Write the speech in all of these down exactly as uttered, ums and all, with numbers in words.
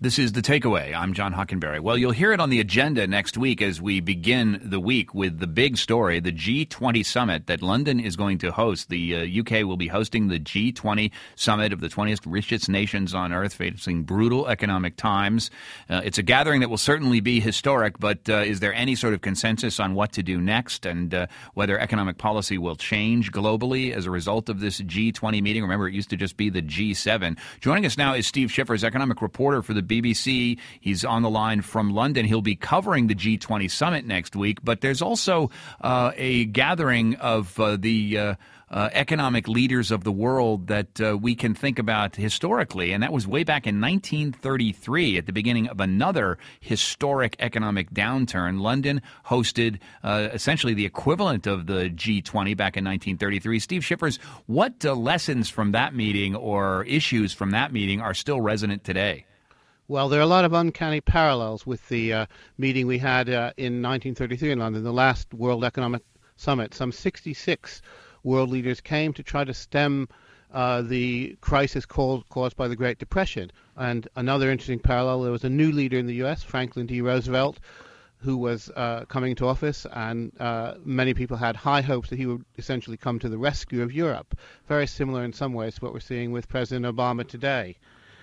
This is The Takeaway. I'm John Hockenberry. Well, you'll hear it on the agenda next week as we begin the week with the big story, the G twenty summit that London is going to host. The uh, U K will be hosting the G twenty summit of the twentieth richest nations on earth, facing brutal economic times. Uh, it's a gathering that will certainly be historic, but uh, is there any sort of consensus on what to do next and uh, whether economic policy will change globally as a result of this G twenty meeting? Remember, it used to just be the G seven. Joining us now is Steve Schiffers, economic reporter for the B B C. He's on the line from London. He'll be covering the G twenty summit next week, but there's also uh, a gathering of uh, the uh, uh, economic leaders of the world that uh, we can think about historically, and that was way back in nineteen thirty-three at the beginning of another historic economic downturn. London hosted uh, essentially the equivalent of the G twenty back in nineteen thirty-three. Steve Schiffers, what uh, lessons from that meeting or issues from that meeting are still resonant today? Well, there are a lot of uncanny parallels with the uh, meeting we had uh, in nineteen thirty-three in London, the last World Economic Summit. Some sixty-six world leaders came to try to stem uh, the crisis called, caused by the Great Depression. And another interesting parallel, there was a new leader in the U S, Franklin D. Roosevelt, who was uh, coming into office, and uh, many people had high hopes that he would essentially come to the rescue of Europe. Very similar in some ways to what we're seeing with President Obama today.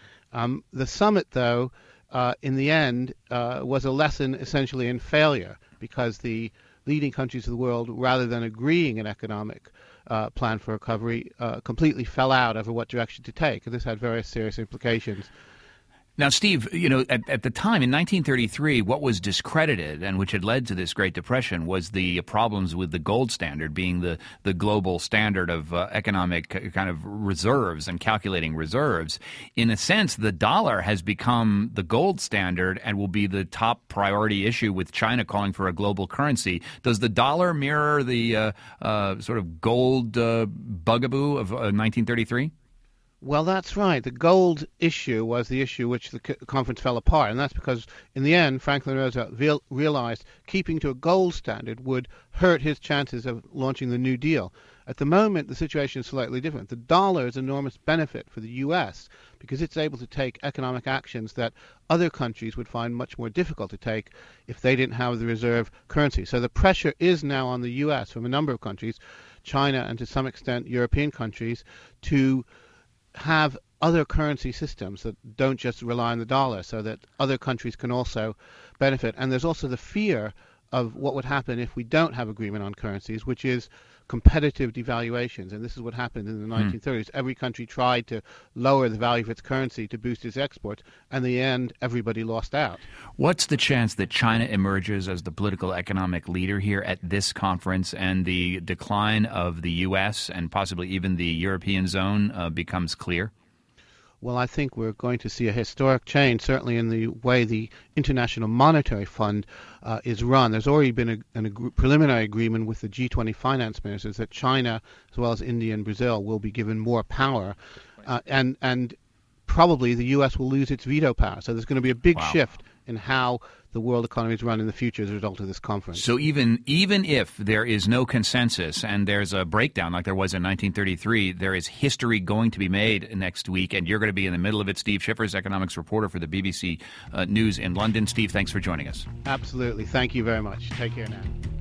Um, the summit, though, uh, in the end, uh, was a lesson essentially in failure, because the leading countries of the world, rather than agreeing an economic uh, plan for recovery, uh, completely fell out over what direction to take. And this had very serious implications. Now, Steve, you know, at, at the time in nineteen thirty-three, what was discredited and which had led to this Great Depression was the problems with the gold standard being the, the global standard of uh, economic kind of reserves and calculating reserves. In a sense, the dollar has become the gold standard and will be the top priority issue with China calling for a global currency. Does the dollar mirror the uh, uh, sort of gold uh, bugaboo of uh, nineteen thirty-three? Well, that's right. The gold issue was the issue which the conference fell apart, and that's because, in the end, Franklin Roosevelt realized keeping to a gold standard would hurt his chances of launching the New Deal. At the moment, the situation is slightly different. The dollar is an enormous benefit for the U S because it's able to take economic actions that other countries would find much more difficult to take if they didn't have the reserve currency. So the pressure is now on the U S from a number of countries, China and to some extent European countries, to have other currency systems that don't just rely on the dollar, so that other countries can also benefit. And there's also the fear of what would happen if we don't have agreement on currencies, which is competitive devaluations. And this is what happened in the nineteen thirties. Hmm. Every country tried to lower the value of its currency to boost its exports, and in the end, everybody lost out. What's the chance that China emerges as the political economic leader here at this conference, and the decline of the U S and possibly even the European zone uh, becomes clear? Well, I think we're going to see a historic change, certainly in the way the International Monetary Fund uh, is run. There's already been a, an ag- preliminary agreement with the G twenty finance ministers that China, as well as India and Brazil, will be given more power, uh, and and probably the U S will lose its veto power. So there's going to be a big Wow. shift in how the world economy is run in the future as a result of this conference. So even even if there is no consensus and there's a breakdown like there was in nineteen thirty-three, there is history going to be made next week, and you're going to be in the middle of it. Steve Schiffers, economics reporter for the B B C uh, News in London. Steve, thanks for joining us. Absolutely. Thank you very much. Take care now.